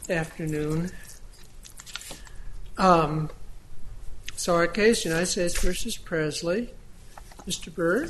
Afternoon. So our case, United States v. Presley. Mr. Byrd.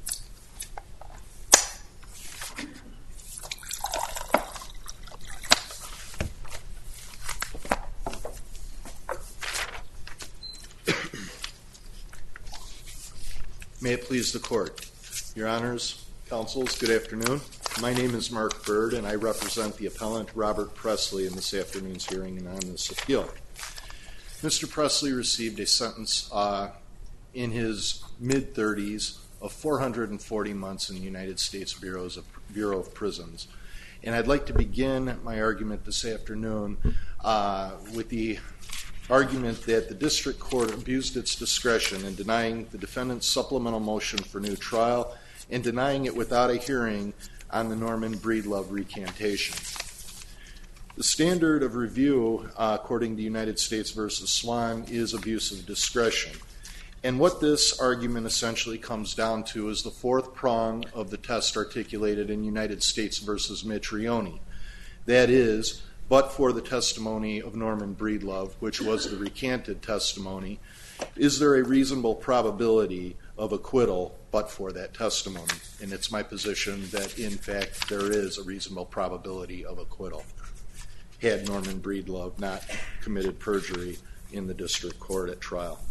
May it please the Court. Your Honors, Counsels, good afternoon. My name is Mark Byrd, and I represent the appellant Robert Presley in this afternoon's hearing and on this appeal. Mr. Presley received a sentence in his mid-30s of 440 months in the United States Bureau of Prisons. And I'd like to begin my argument this afternoon with the argument that the District Court abused its discretion in denying the defendant's supplemental motion for new trial and denying it without a hearing on the Norman Breedlove recantation. The standard of review, according to United States v. Swan, is abuse of discretion. And what this argument essentially comes down to is the fourth prong of the test articulated in United States v. Mitrione. That is, but for the testimony of Norman Breedlove, which was the recanted testimony, is there a reasonable probability of acquittal but for that testimony? And it's my position that, in fact, there is a reasonable probability of acquittal had Norman Breedlove not committed perjury in the District Court at trial.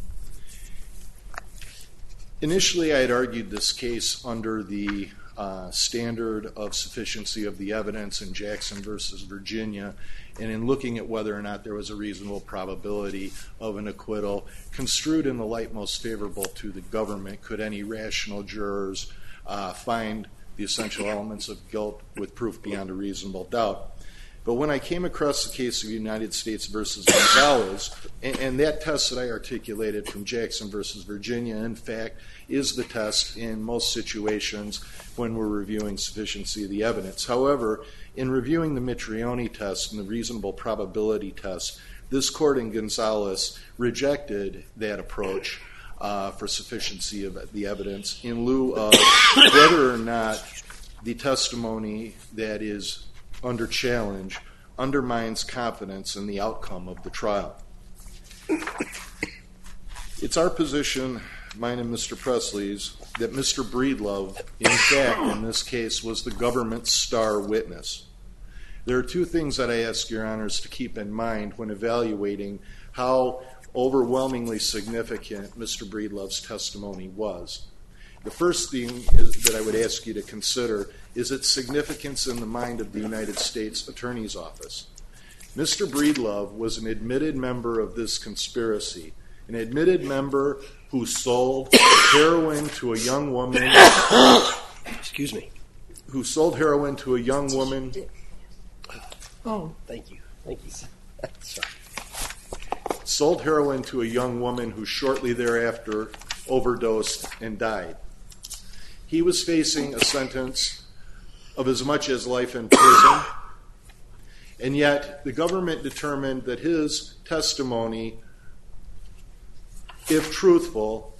Initially, I had argued this case under the standard of sufficiency of the evidence in Jackson v. Virginia, and in looking at whether or not there was a reasonable probability of an acquittal, construed in the light most favorable to the government, could any rational jurors find the essential elements of guilt with proof beyond a reasonable doubt. But when I came across the case of United States v. Gonzalez, and that test that I articulated from Jackson v. Virginia, in fact, is the test in most situations when we're reviewing sufficiency of the evidence. However, in reviewing the Mitrione test and the reasonable probability test, this court in Gonzalez rejected that approach for sufficiency of the evidence in lieu of whether or not the testimony that is under challenge undermines confidence in the outcome of the trial. It's our position, mine and Mr. Presley's, that Mr. Breedlove, in fact, in this case, was the government's star witness. There are two things that I ask your honors to keep in mind when evaluating how overwhelmingly significant Mr. Breedlove's testimony was. The first thing that I would ask you to consider is its significance in the mind of the United States Attorney's Office. Mr. Breedlove was an admitted member of this conspiracy, an admitted member who sold heroin to a young woman. Excuse me. Who sold heroin to a young woman. Oh, thank you. Thank you. Sorry. Sold heroin to a young woman who shortly thereafter overdosed and died. He was facing a sentence of as much as life in prison, and yet the government determined that his testimony, if truthful,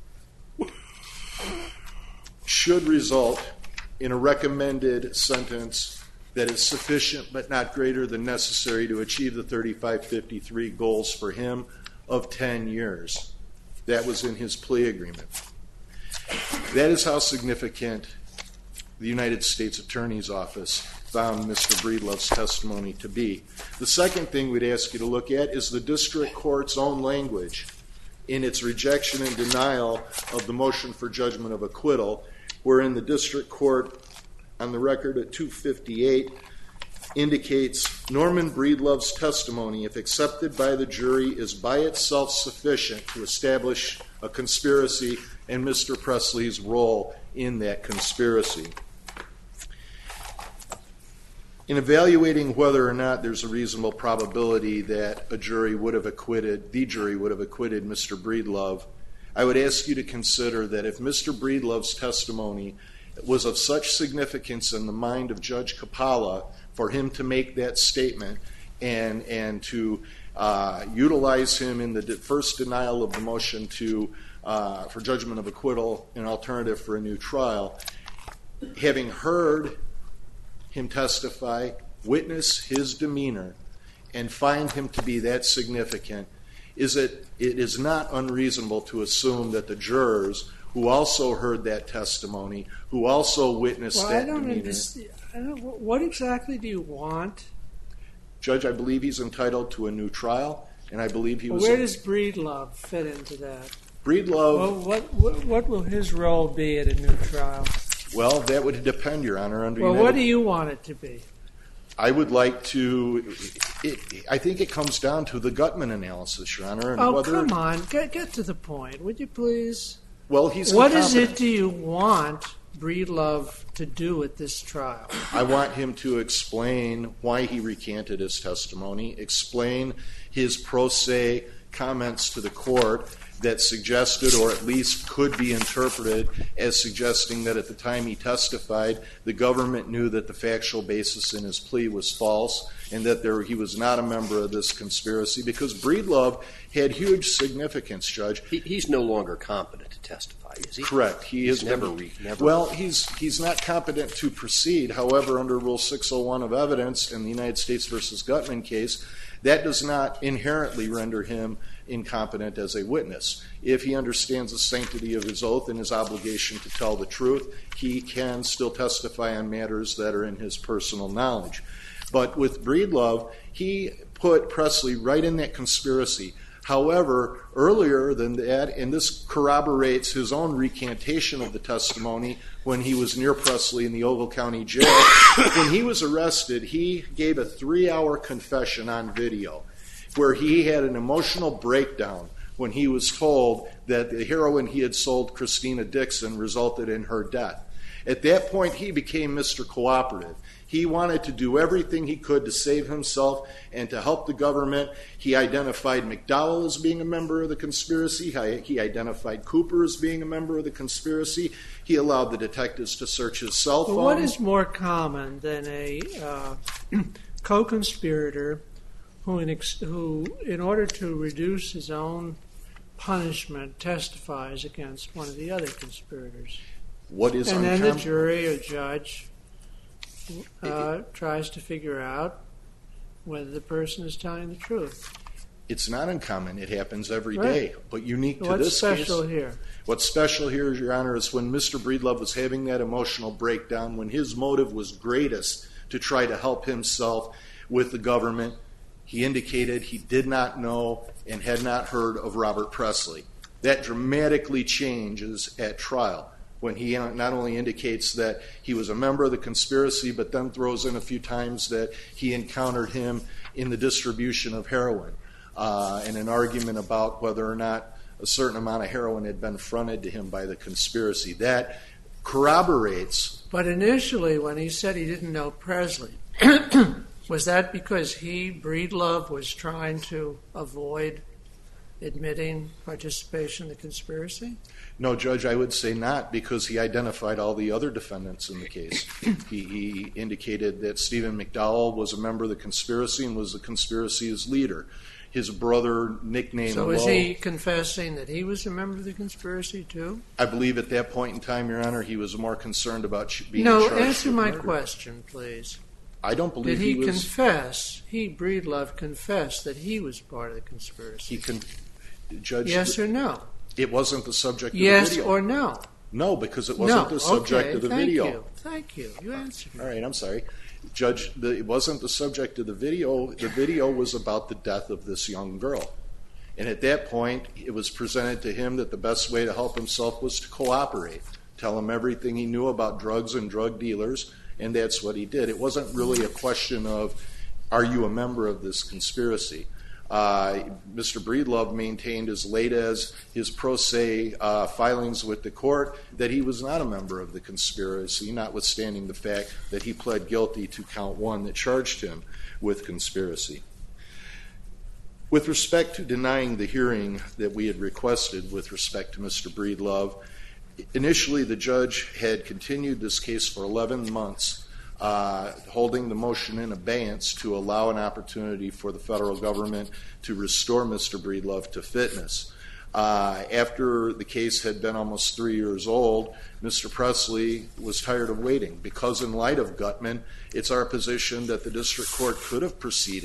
should result in a recommended sentence that is sufficient but not greater than necessary to achieve the 3553 goals for him of 10 years. That was in his plea agreement. That is how significant the United States Attorney's Office found Mr. Breedlove's testimony to be. The second thing we'd ask you to look at is the district court's own language in its rejection and denial of the motion for judgment of acquittal, wherein the district court, on the record at 258, indicates Norman Breedlove's testimony, if accepted by the jury, is by itself sufficient to establish a conspiracy and Mr. Presley's role in that conspiracy. In evaluating whether or not there's a reasonable probability that the jury would have acquitted Mr. Breedlove, I would ask you to consider that if Mr. Breedlove's testimony was of such significance in the mind of Judge Capalla for him to make that statement and to utilize him in the first denial of the motion for judgment of acquittal, an alternative for a new trial, having heard him testify, witness his demeanor, and find him to be that significant, it is not unreasonable to assume that the jurors who also heard that testimony, who also witnessed that demeanor. What exactly do you want? Judge, I believe he's entitled to a new trial, and I believe he was... Where does Breedlove fit into that? Breedlove... Well, what will his role be at a new trial? Well, that would depend, Your Honor. What do you want it to be? I would like to... I think it comes down to the Gutman analysis, Your Honor. And come on. Get to the point, would you please? Well, he's What is it do you want Breedlove to do at this trial? I want him to explain why he recanted his testimony, explain his pro se comments to the court that suggested, or at least could be interpreted as suggesting that at the time he testified, the government knew that the factual basis in his plea was false and that he was not a member of this conspiracy, because Breedlove had huge significance, Judge. He's no longer competent to testify, is he? Correct. He's never. Well, he's not competent to proceed. However, under Rule 601 of evidence in the United States v. Gutman case, that does not inherently render him incompetent as a witness. If he understands the sanctity of his oath and his obligation to tell the truth, he can still testify on matters that are in his personal knowledge. But with Breedlove, he put Presley right in that conspiracy. However, earlier than that, and this corroborates his own recantation of the testimony when he was near Presley in the Ogle County Jail, when he was arrested, he gave a 3-hour confession on video where he had an emotional breakdown when he was told that the heroin he had sold Christina Dixon resulted in her death. At that point, he became Mr. Cooperative. He wanted to do everything he could to save himself and to help the government. He identified McDowell as being a member of the conspiracy. He identified Cooper as being a member of the conspiracy. He allowed the detectives to search his cell phone. But what is more common than a co-conspirator who, in order to reduce his own punishment, testifies against one of the other conspirators? What is and uncommon? Then the jury or judge tries to figure out whether the person is telling the truth. It's not uncommon. It happens every day. But unique to this case... What's special here? What's special here, Your Honor, is when Mr. Breedlove was having that emotional breakdown, when his motive was greatest to try to help himself with the government, he indicated he did not know and had not heard of Robert Presley. That dramatically changes at trial, when he not only indicates that he was a member of the conspiracy, but then throws in a few times that he encountered him in the distribution of heroin, and an argument about whether or not a certain amount of heroin had been fronted to him by the conspiracy. That corroborates... But initially, when he said he didn't know Presley, was that because he, Breedlove, was trying to avoid admitting participation in the conspiracy? No, Judge, I would say not, because he identified all the other defendants in the case. He indicated that Stephen McDowell was a member of the conspiracy and was the conspiracy's leader. His brother, nicknamed So Lowe... is he confessing that he was a member of the conspiracy, too? I believe at that point in time, Your Honor, he was more concerned about being charged with murder. No, answer my question, please. I don't believe he was... confess, Breedlove, confessed that he was part of the conspiracy? Judge, yes or no? It wasn't the subject of the yes video. Yes or no? No, because it wasn't the subject of the video. Thank you. You answered me. All right, I'm sorry. Judge, it wasn't the subject of the video. The video was about the death of this young girl. And at that point, it was presented to him that the best way to help himself was to cooperate, tell him everything he knew about drugs and drug dealers, and that's what he did. It wasn't really a question of, are you a member of this conspiracy? Mr. Breedlove maintained as late as his pro se filings with the court that he was not a member of the conspiracy, notwithstanding the fact that he pled guilty to count 1 that charged him with conspiracy. With respect to denying the hearing that we had requested with respect to Mr. Breedlove, initially the judge had continued this case for 11 months, holding the motion in abeyance to allow an opportunity for the federal government to restore Mr. Breedlove to fitness. After the case had been almost 3 years old, Mr. Presley was tired of waiting, because in light of Gutman, it's our position that the district court could have proceeded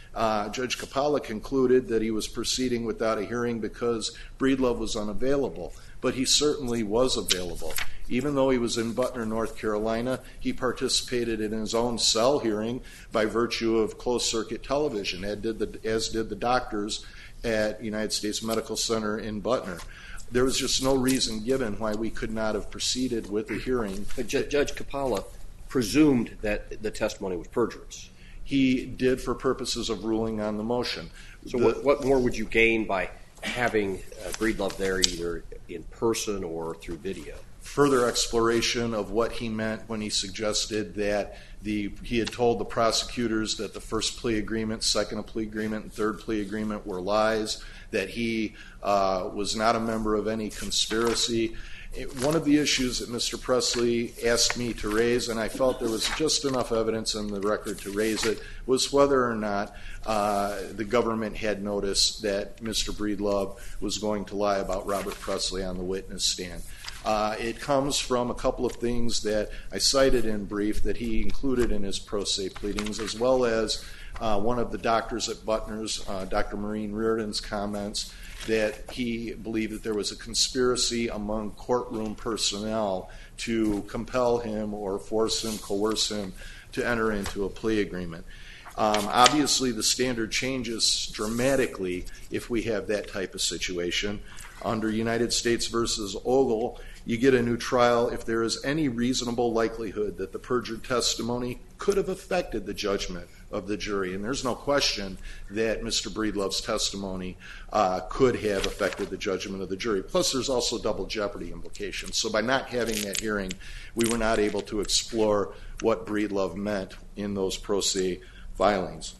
Judge Capalla concluded that he was proceeding without a hearing because Breedlove was unavailable, but he certainly was available. Even though he was in Butner, North Carolina, he participated in his own cell hearing by virtue of closed-circuit television, as did the doctors at United States Medical Center in Butner. There was just no reason given why we could not have proceeded with the hearing. But Judge Capalla presumed that the testimony was perjurous. He did for purposes of ruling on the motion. So what more would you gain by having Breedlove there either in person or through video? Further exploration of what he meant when he suggested that he had told the prosecutors that the first plea agreement, second plea agreement, and third plea agreement were lies, that he was not a member of any conspiracy. One of the issues that Mr. Presley asked me to raise, and I felt there was just enough evidence in the record to raise it, was whether or not the government had noticed that Mr. Breedlove was going to lie about Robert Presley on the witness stand. It comes from a couple of things that I cited in brief that he included in his pro se pleadings, as well as one of the doctors at Butner's, Dr. Maureen Reardon's comments that he believed that there was a conspiracy among courtroom personnel to compel him or force him, coerce him to enter into a plea agreement. Obviously, the standard changes dramatically if we have that type of situation. Under United States versus Ogle, you get a new trial if there is any reasonable likelihood that the perjured testimony could have affected the judgment of the jury. And there's no question that Mr. Breedlove's testimony could have affected the judgment of the jury. Plus, there's also double jeopardy implications. So by not having that hearing, we were not able to explore what Breedlove meant in those pro se filings.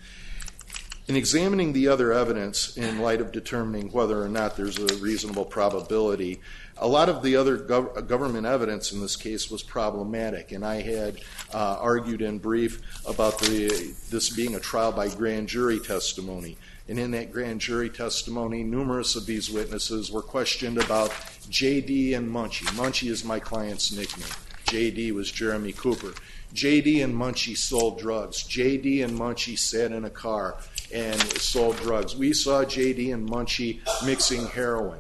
In examining the other evidence in light of determining whether or not there's a reasonable probability, a lot of the other government evidence in this case was problematic, and I had argued in brief about this being a trial by grand jury testimony. And in that grand jury testimony, numerous of these witnesses were questioned about J.D. and Munchie. Munchie is my client's nickname. J.D. was Jeremy Cooper. J.D. and Munchie sold drugs. J.D. and Munchie sat in a car and sold drugs. We saw J.D. and Munchie mixing heroin.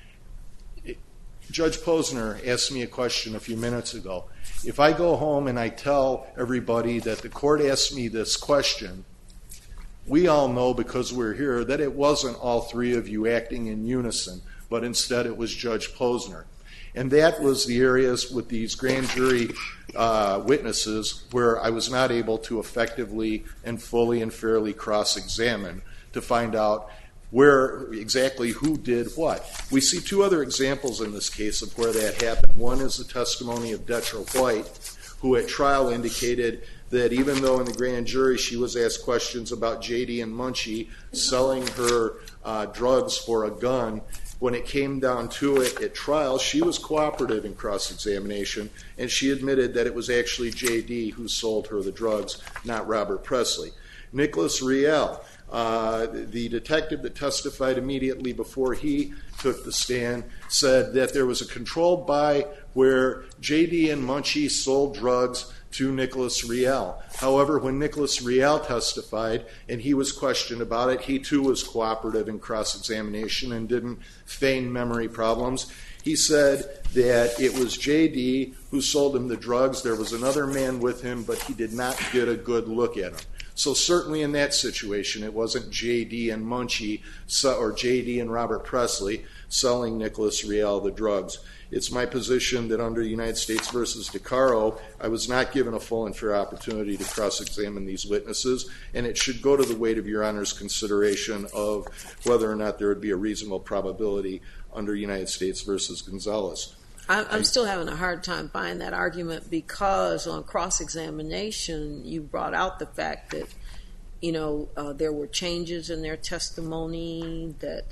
Judge Posner asked me a question a few minutes ago. If I go home and I tell everybody that the court asked me this question, we all know because we're here that it wasn't all three of you acting in unison, but instead it was Judge Posner. And that was the areas with these grand jury witnesses where I was not able to effectively and fully and fairly cross-examine to find out where exactly who did what. We see two other examples in this case of where that happened. One is the testimony of Detra White, who at trial indicated that even though in the grand jury she was asked questions about J.D. and Munchie selling her drugs for a gun, when it came down to it at trial, she was cooperative in cross-examination, and she admitted that it was actually J.D. who sold her the drugs, not Robert Presley. Nicholas Riel, the detective that testified immediately before he took the stand, said that there was a controlled buy where J.D. and Munchie sold drugs to Nicholas Riel. However, when Nicholas Riel testified and he was questioned about it, he too was cooperative in cross-examination and didn't feign memory problems. He said that it was J.D. who sold him the drugs. There was another man with him, but he did not get a good look at him. So certainly in that situation, it wasn't J.D. and Munchie or J.D. and Robert Presley selling Nicholas Riel the drugs. It's my position that under United States v. DeCaro, I was not given a full and fair opportunity to cross-examine these witnesses, and it should go to the weight of Your Honor's consideration of whether or not there would be a reasonable probability under United States v. Gonzalez. I'm still having a hard time buying that argument because on cross-examination, you brought out the fact that, there were changes in their testimony that,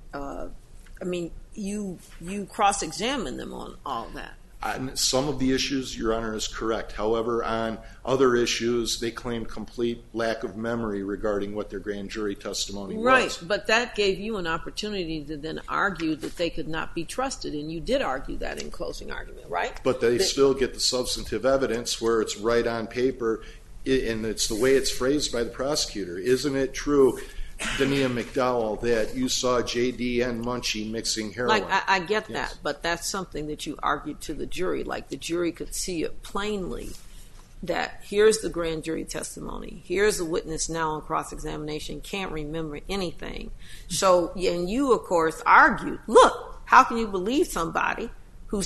you cross-examined them on all that. On some of the issues, Your Honor is correct. However, on other issues, they claimed complete lack of memory regarding what their grand jury testimony was. Right, but that gave you an opportunity to then argue that they could not be trusted, and you did argue that in closing argument, right? But they still get the substantive evidence where it's right on paper. and it's the way it's phrased by the prosecutor. Isn't it true, Dania McDowell, that you saw J.D. and Munchie mixing heroin? Like, I get that, but that's something that you argued to the jury. Like, the jury could see it plainly that here's the grand jury testimony. Here's the witness now on cross-examination, can't remember anything. So, and you, of course, argued, look, how can you believe somebody who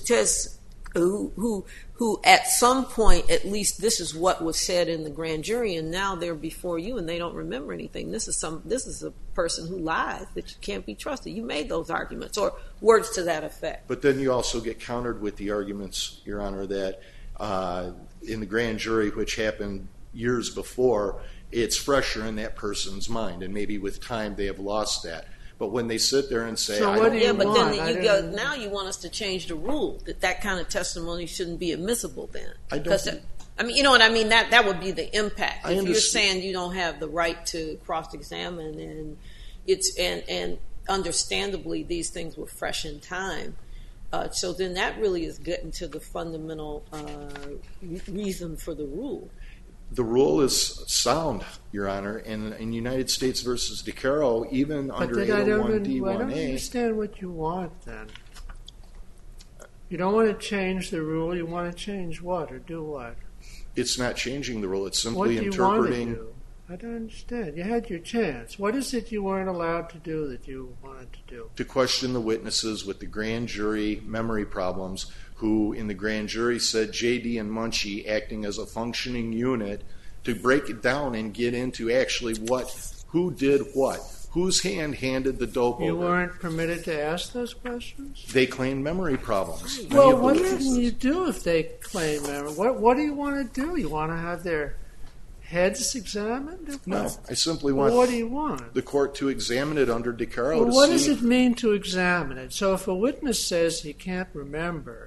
at some point, at least this is what was said in the grand jury, and now they're before you and they don't remember anything. This is a person who lies, that you can't be trusted. You made those arguments, or words to that effect. But then you also get countered with the arguments, Your Honor, that in the grand jury, which happened years before, it's fresher in that person's mind, and maybe with time they have lost that. But when they sit there and say, So I what don't do you But want? then you go, now you want us to change the rule that kind of testimony shouldn't be admissible then. I don't. I mean, you know what I mean? That would be the impact. I If you're understand. saying you don't have the right to cross-examine, and and understandably these things were fresh in time. So then that really is getting to the fundamental reason for the rule. The rule is sound, Your Honor, and in United States versus DeCaro, even But under then I don't 801D1A, understand what you want then. You don't want to change the rule, you want to change what or do what? it's not changing the rule. It's What simply do you want to interpreting. do? I don't understand. You had your chance. What is it you weren't allowed to do that you wanted to do? To question the witnesses with the grand jury memory problems, who in the grand jury said J.D. and Munchie acting as a functioning unit, to break it down and get into actually who did what, whose hand handed the dope You over. weren't permitted to ask those questions? They claimed memory problems. Many Well, of the what witnesses. can you do if they claim memory? What do you want to do? You want to have their heads examined? Or No, what? I simply Well, want what do you want? the court to examine it under DeCaro Well, to what see. does it mean to examine it? So if a witness says he can't remember,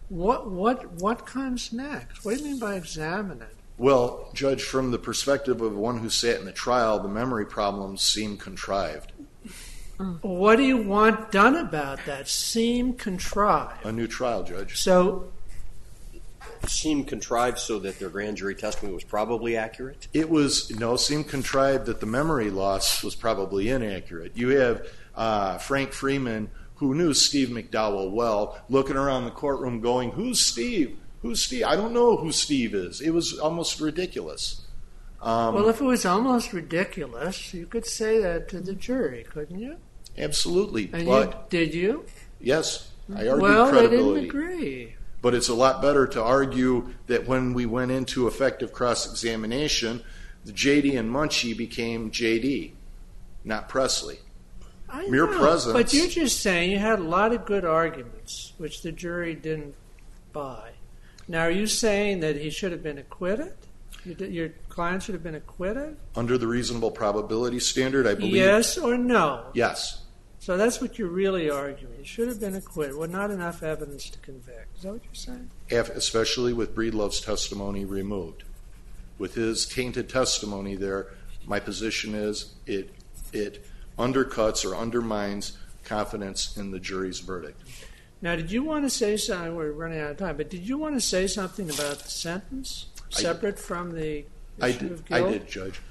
what comes next? What do you mean by examine it? Well, Judge, from the perspective of one who sat in the trial, the memory problems seem contrived. What do you want done about that? Seem contrived. A new trial, Judge. So Seemed contrived so that their grand jury testimony was probably accurate? Seemed contrived that the memory loss was probably inaccurate. You have Frank Freeman, who knew Steve McDowell well, looking around the courtroom going, "Who's Steve? Who's Steve? I don't know who Steve is." It was almost ridiculous. well, if it was almost ridiculous, you could say that to the jury, couldn't you? Absolutely. And But, did you? yes, I argued Well, they didn't credibility. agree. But it's a lot better to argue that when we went into effective cross-examination, the J.D. and Munchie became J.D., not Presley. I Mere know, presence. But you're just saying you had a lot of good arguments, which the jury didn't buy. Now, are you saying that he should have been acquitted? Your client should have been acquitted? Under the reasonable probability standard, I believe. Yes or no? Yes. So that's what you're really arguing. He should have been acquitted. Well, not enough evidence to convict. Is that what you're saying? Especially with Breedlove's testimony removed. With his tainted testimony there, my position is it undercuts or undermines confidence in the jury's verdict. Now, did you want to say something? We're running out of time, but did you want to say something about the sentence, separate from the issue of guilt? I did, Judge.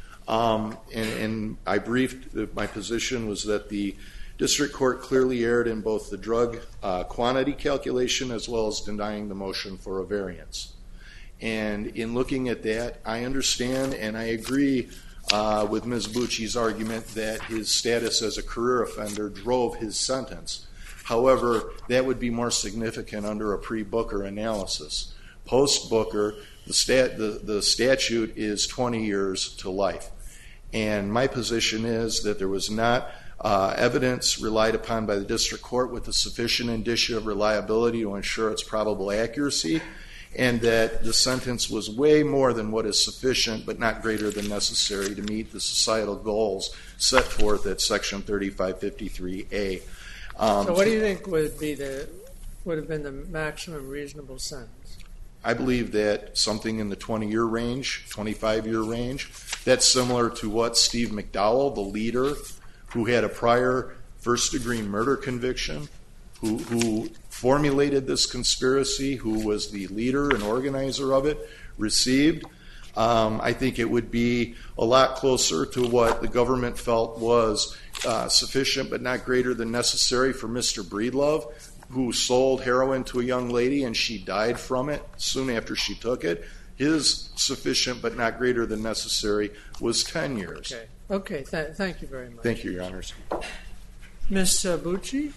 And I briefed that my position was that the district court clearly erred in both the drug quantity calculation as well as denying the motion for a variance. And in looking at that, I understand and I agree with Ms. Bucci's argument that his status as a career offender drove his sentence. However, that would be more significant under a pre-Booker analysis. Post-Booker, the statute is 20 years to life. And my position is that there was not evidence relied upon by the district court with a sufficient indicia of reliability to ensure its probable accuracy, and that the sentence was way more than what is sufficient but not greater than necessary to meet the societal goals set forth at Section 3553A. So what do you think would have been the maximum reasonable sentence? I believe that something in the 20-year range, 25-year range, that's similar to what Steve McDowell, the leader, who had a prior first-degree murder conviction, who formulated this conspiracy, who was the leader and organizer of it, received. I think it would be a lot closer to what the government felt was sufficient but not greater than necessary for Mr. Breedlove, who sold heroin to a young lady and she died from it soon after she took it. His sufficient but not greater than necessary was 10 years. Okay. Thank you very much. Thank you, Your Honors. Ms. Bucci?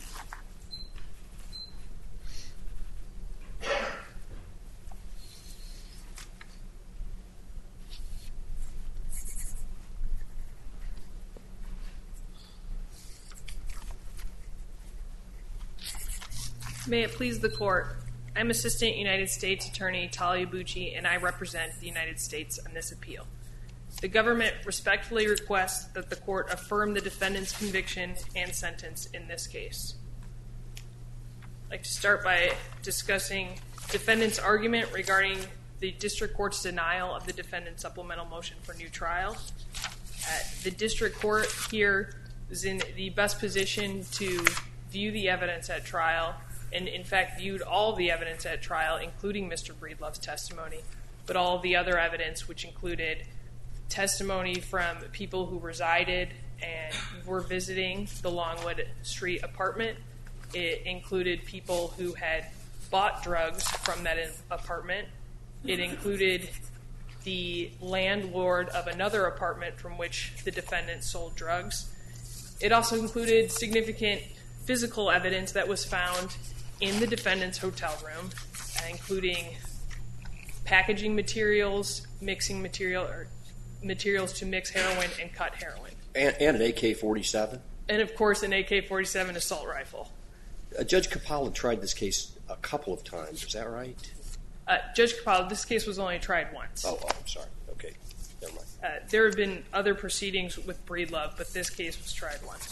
May it please the Court. I'm Assistant United States Attorney Talia Bucci, and I represent the United States on this appeal. The government respectfully requests that the Court affirm the defendant's conviction and sentence in this case. I'd like to start by discussing defendant's argument regarding the District Court's denial of the defendant's supplemental motion for new trial. The District Court here is in the best position to view the evidence at trial, and in fact viewed all the evidence at trial, including Mr. Breedlove's testimony, but all of the other evidence, which included testimony from people who resided and were visiting the Longwood Street apartment. It included people who had bought drugs from that apartment. It included the landlord of another apartment from which the defendant sold drugs. It also included significant physical evidence that was found in the defendant's hotel room, including packaging materials, mixing material, or materials to mix heroin and cut heroin. And an AK-47? And of course an AK-47 assault rifle. Judge Capalla tried this case a couple of times, is that right? Judge Capalla, this case was only tried once. Oh, I'm sorry. Okay, never mind. There have been other proceedings with Breedlove, but this case was tried once.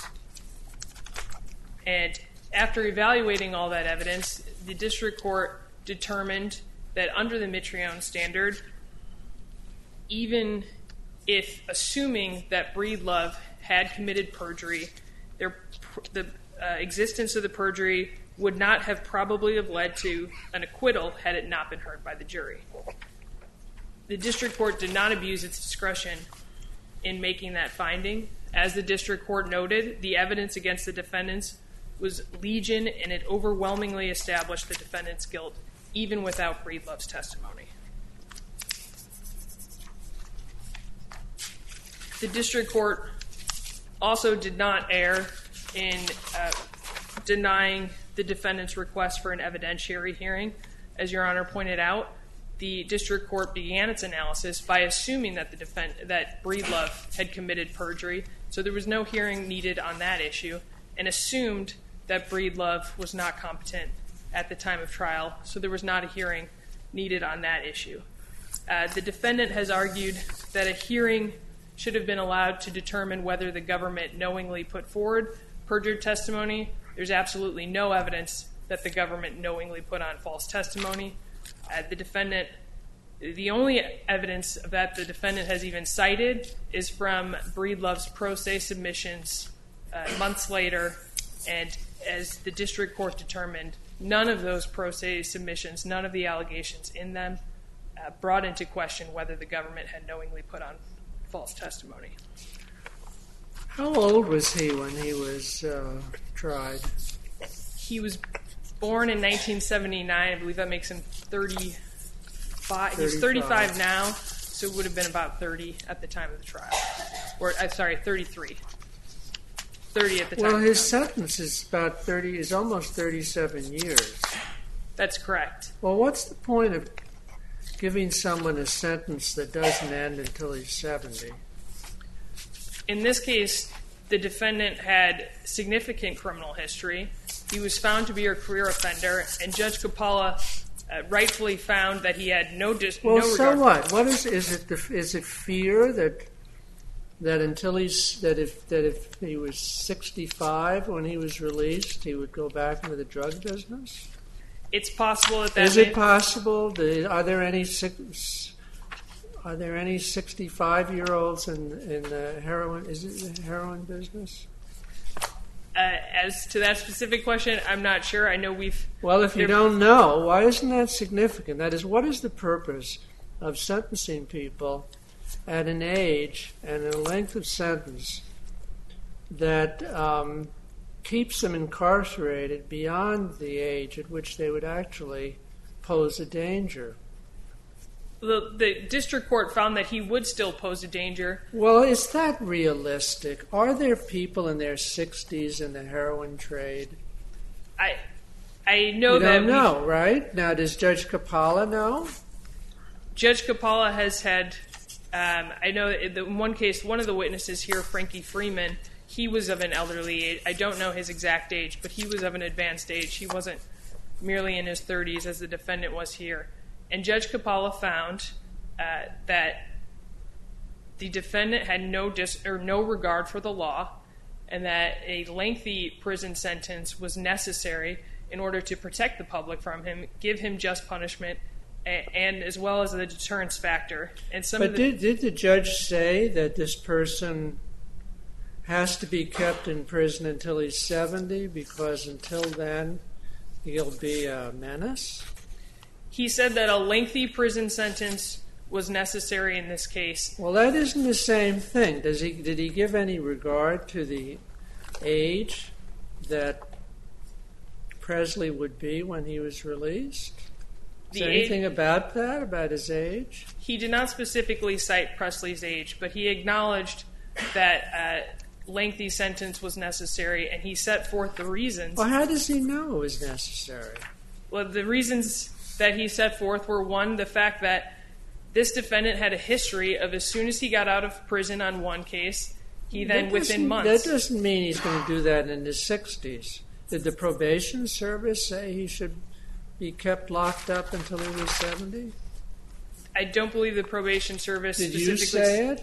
And after evaluating all that evidence, the District Court determined that under the Mitrione standard, even if assuming that Breedlove had committed perjury, the existence of the perjury would not have probably have led to an acquittal had it not been heard by the jury. The District Court did not abuse its discretion in making that finding. As the District Court noted, the evidence against the defendants was legion, and it overwhelmingly established the defendant's guilt, even without Breedlove's testimony. The District Court also did not err in denying the defendant's request for an evidentiary hearing. As Your Honor pointed out, the District Court began its analysis by assuming that that Breedlove had committed perjury, so there was no hearing needed on that issue, and assumed that Breedlove was not competent at the time of trial, so there was not a hearing needed on that issue. The defendant has argued that a hearing should have been allowed to determine whether the government knowingly put forward perjured testimony. There's absolutely no evidence that the government knowingly put on false testimony. The only evidence that the defendant has even cited is from Breedlove's pro se submissions months later, and as the District Court determined, none of those pro se submissions, none of the allegations in them brought into question whether the government had knowingly put on false testimony. How old was he when he was tried? He was born in 1979. I believe that makes him 35. He's 35 now, so it would have been about 30 at the time of the trial. Or, sorry, 33. 30 at the time. Well, his sentence is almost 37 years. That's correct. Well, what's the point of giving someone a sentence that doesn't end until he's 70? In this case, the defendant had significant criminal history. He was found to be a career offender, and Judge Capalla rightfully found that he had no regard. Well, so what? What is it fear that if he was 65 when he was released, he would go back into the drug business? It's possible that Is it possible? Are there any 65-year-olds in the heroin? Is it the heroin business? As to that specific question, I'm not sure. I know we've. Well, if you don't know, why isn't that significant? That is, what is the purpose of sentencing people at an age and a length of sentence that keeps them incarcerated beyond the age at which they would actually pose a danger. The district court found that he would still pose a danger. Well, is that realistic? Are there people in their 60s in the heroin trade? I know you that don't know, right? Now, does Judge Capalla know? Judge Capalla has had, I know in one case, one of the witnesses here, Frankie Freeman, he was of an elderly age. I don't know his exact age, but he was of an advanced age. He wasn't merely in his 30s as the defendant was here. And Judge Capalla found that the defendant had no regard for the law, and that a lengthy prison sentence was necessary in order to protect the public from him, give him just punishment, and as well as the deterrence factor. And did the judge say that this person has to be kept in prison until he's 70 because until then he'll be a menace? He said that a lengthy prison sentence was necessary in this case. Well, that isn't the same thing. Did he give any regard to the age that Presley would be when he was released? Is there anything about that, about his age? He did not specifically cite Presley's age, but he acknowledged that a lengthy sentence was necessary, and he set forth the reasons. Well, how does he know it was necessary? Well, the reasons that he set forth were, one, the fact that this defendant had a history of as soon as he got out of prison on one case, he then, within months... That doesn't mean he's going to do that in his 60s. Did the probation service say he should be kept locked up until he was 70? I don't believe the probation service specifically... Did you say it?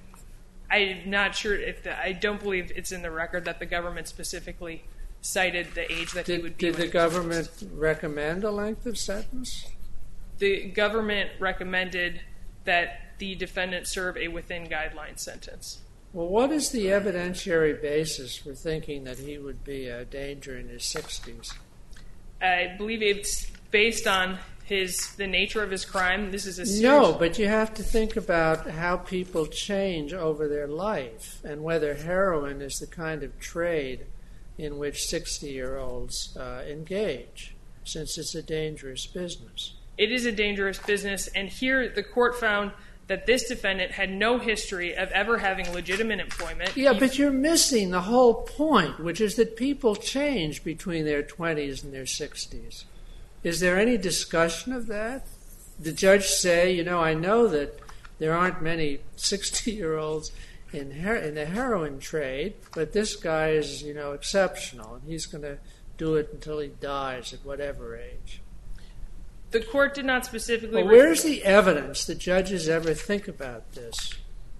I'm not sure I don't believe it's in the record that the government specifically cited the age that he would be. Did the government recommend a length of sentence? The government recommended that the defendant serve a within-guideline sentence. Well, what is the evidentiary basis for thinking that he would be a danger in his 60s? I believe it's based on the nature of his crime. This is a serious... No, but you have to think about how people change over their life and whether heroin is the kind of trade in which 60-year-olds engage, since it's a dangerous business. It is a dangerous business, and here the court found that this defendant had no history of ever having legitimate employment. Yeah, but you're missing the whole point, which is that people change between their 20s and their 60s. Is there any discussion of that? The judge say, I know that there aren't many 60-year-olds in the heroin trade, but this guy is, exceptional, and he's going to do it until he dies at whatever age. The court did not specifically... Well, where's the evidence that judges ever think about this?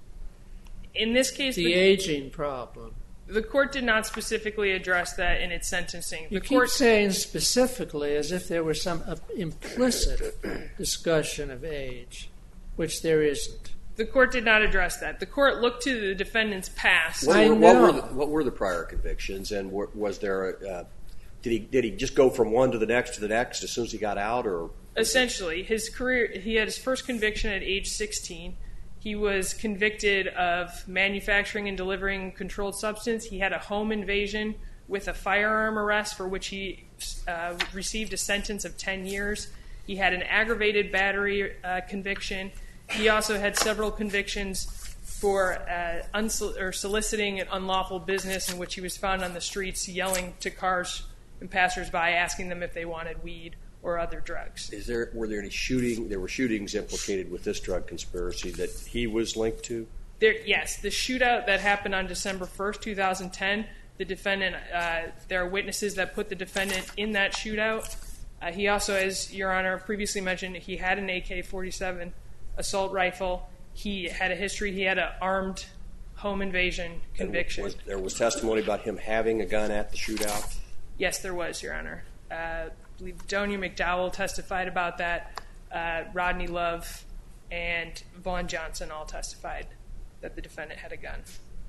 In this case... The aging problem. The court did not specifically address that in its sentencing. You keep saying specifically as if there were some implicit discussion of age, which there isn't. The court did not address that. The court looked to the defendant's past. What were the prior convictions, and was there did he just go from one to the next as soon as he got out, or? Essentially, his career, he had his first conviction at age 16. He was convicted of manufacturing and delivering controlled substance. He had a home invasion with a firearm arrest for which he received a sentence of 10 years. He had an aggravated battery conviction. He also had several convictions for soliciting an unlawful business in which he was found on the streets yelling to cars and passersby, asking them if they wanted weed or other drugs. Were there any shooting? There were shootings implicated with this drug conspiracy that he was linked to? Yes, the shootout that happened on December 1st, 2010, the defendant, there are witnesses that put the defendant in that shootout. He also, as Your Honor previously mentioned, he had an AK-47 assault rifle. He had a history. He had an armed home invasion conviction. There was testimony about him having a gun at the shootout? Yes, there was, Your Honor. I believe Donia McDowell testified about that. Rodney Love and Vaughn Johnson all testified that the defendant had a gun.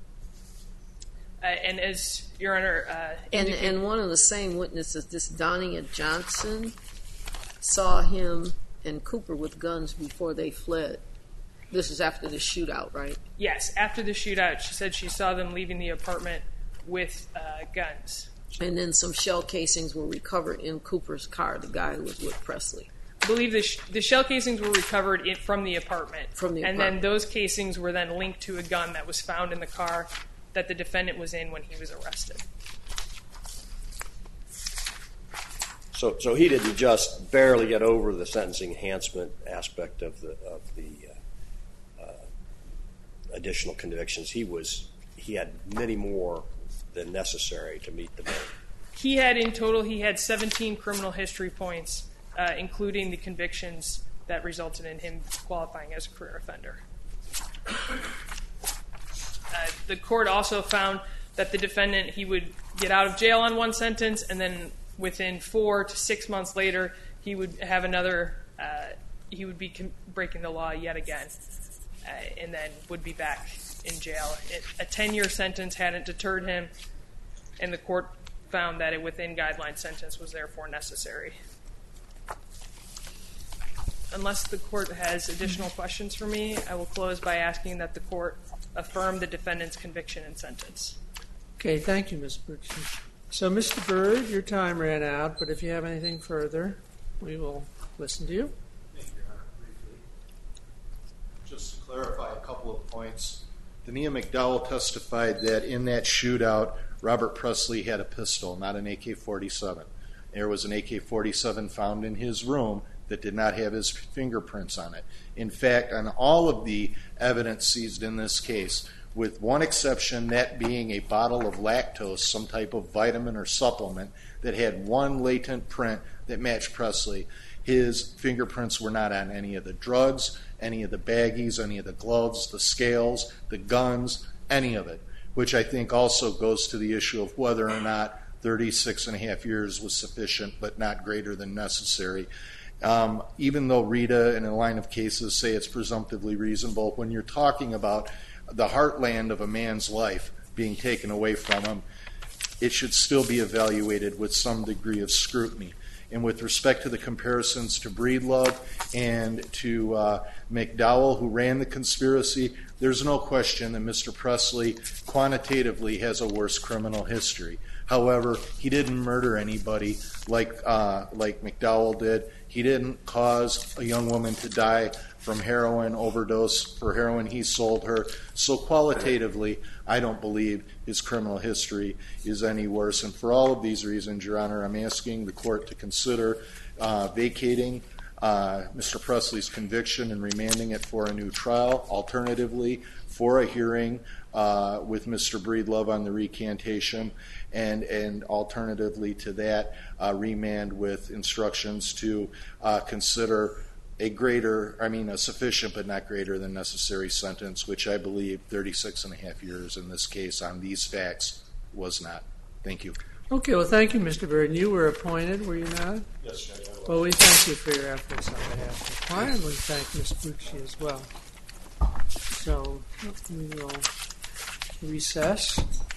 And as Your Honor... and one of the same witnesses, this Donia Johnson, saw him and Cooper with guns before they fled. This is after the shootout, right? Yes, after the shootout, she said she saw them leaving the apartment with guns. And then some shell casings were recovered in Cooper's car, the guy who was with Presley. I believe the shell casings were recovered from the apartment. And then those casings were then linked to a gun that was found in the car that the defendant was in when he was arrested. So he didn't just barely get over the sentencing enhancement aspect of the additional convictions. He had many more than necessary to meet the bill. He had 17 criminal history points, including the convictions that resulted in him qualifying as a career offender. The court also found that the defendant, he would get out of jail on one sentence, and then within 4 to 6 months later, he would have another, he would be breaking the law yet again, and then would be back in jail. A 10-year sentence hadn't deterred him, and the court found that a within-guideline sentence was therefore necessary. Unless the court has additional questions for me, I will close by asking that the court affirm the defendant's conviction and sentence. Okay, thank you, Ms. Brooksby. So, Mr. Byrd, your time ran out, but if you have anything further, we will listen to you. Thank you, Your Honor. Briefly, just to clarify a couple of points. Dania McDowell testified that in that shootout, Robert Presley had a pistol, not an AK-47. There was an AK-47 found in his room that did not have his fingerprints on it. In fact, on all of the evidence seized in this case, with one exception, that being a bottle of lactose, some type of vitamin or supplement, that had one latent print that matched Presley, his fingerprints were not on any of the drugs, any of the baggies, any of the gloves, the scales, the guns, any of it, which I think also goes to the issue of whether or not 36 and a half years was sufficient but not greater than necessary. Even though Rita and a line of cases say it's presumptively reasonable, when you're talking about the heartland of a man's life being taken away from him, it should still be evaluated with some degree of scrutiny. And with respect to the comparisons to Breedlove and to McDowell, who ran the conspiracy, there's no question that Mr. Presley quantitatively has a worse criminal history. However, he didn't murder anybody like McDowell did. He didn't cause a young woman to die from heroin overdose for heroin he sold her. So qualitatively, I don't believe his criminal history is any worse. And for all of these reasons, Your Honor, I'm asking the court to consider vacating Mr. Presley's conviction and remanding it for a new trial. Alternatively, for a hearing with Mr. Breedlove on the recantation, and alternatively to that, remand with instructions to consider a sufficient but not greater than necessary sentence, which I believe 36 and a half years in this case on these facts was not. Thank you. Okay, well, thank you, Mr. Byrd. You were appointed, were you not? Yes, Judge. Well, we thank you for your efforts on behalf of the client, and we thank Ms. Bucci as well. So we will recess.